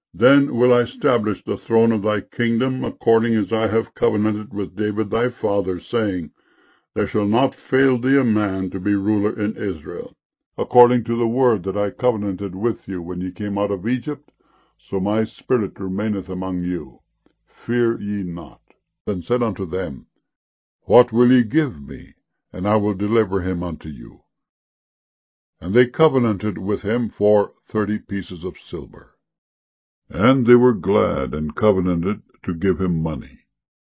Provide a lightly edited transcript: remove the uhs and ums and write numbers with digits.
Then will I establish the throne of thy kingdom, according as I have covenanted with David thy father, saying, There shall not fail thee a man to be ruler in Israel. According to the word that I covenanted with you when ye came out of Egypt, so my spirit remaineth among you. Fear ye not. Then said unto them, What will ye give me? And I will deliver him unto you. And they covenanted with him for 30 pieces of silver. And they were glad, and covenanted to give him money.